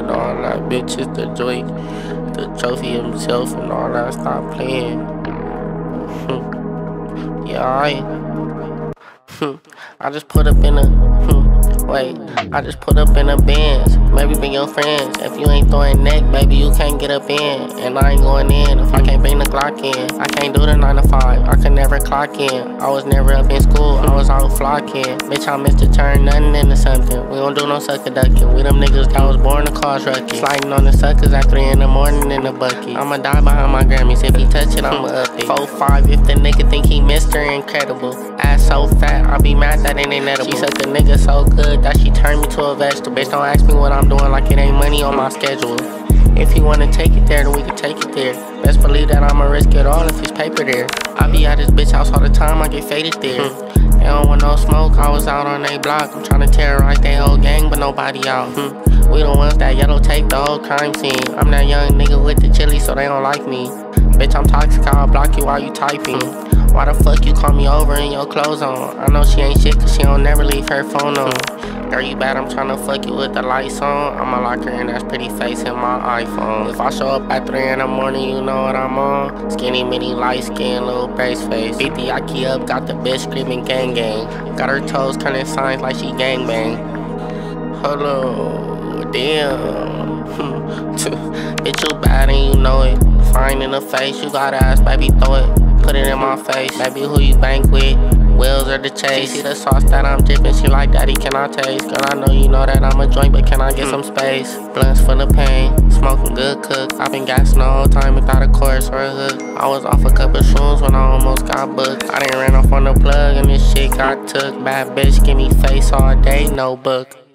all that. Bitch is the joy, the trophy himself and all that. Stop playing. Yeah, I just put up in I just put up in a Benz. Maybe bring your friends. If you ain't throwing neck, baby, you can't get up in. And I ain't going in if I can't bring the Glock in. I can't do the 9 to 5, I could never clock in. I was never up in school, I was out flocking. Bitch, I missed to turn nothing into something. We don't do no sucker ducking. We them niggas that was born to cause ruckus. Sliding on the suckers at 3 in the morning in the bucket. I'ma die behind my Grammys. If he touch it, I'ma up it. 4-5 if the nigga think he Mr. Incredible. Ass so fat, I be mad that it ain't edible. She suck a nigga so good that she turned me to a vegetable. Bitch, don't ask me what I'm doing like it ain't money on my schedule. If you wanna take it there, then we can take it there. Best believe that I'ma risk it all if it's paper there. I be at this bitch house all the time, I get faded there. They don't want no smoke, I was out on they block. I'm tryna terrorize they whole gang, but nobody out. We the ones that yellow tape the whole crime scene. I'm that young nigga with the chili, so they don't like me. Bitch, I'm toxic, I'll block you while you typing. Why the fuck you call me over in your clothes on? I know she ain't shit cause she don't never leave her phone on. Girl, you bad, I'm tryna fuck you with the lights on. I'ma lock her in that pretty face in my iPhone. If I show up at 3 in the morning, you know what I'm on. Skinny, mini, light skin, little brace face. Beat the Yaki up, got the bitch screaming gang gang. Got her toes turning signs like she gang bang. Hello, damn. Bitch, you bad and you know it. Fine in the face, you got ass, baby, throw it. Put it in my face, baby, who you bank with? Wheels or the chase? She see the sauce that I'm dripping, she like, daddy, can I taste? Girl, I know you know that I'm a joint, but can I get some space? Blunts full of pain, smoking good cook. I've been gassing the whole time without a chorus or a hook. I was off a couple shrooms when I almost got booked. I done ran off on the plug and this shit got took. Bad bitch, give me face all day, no book.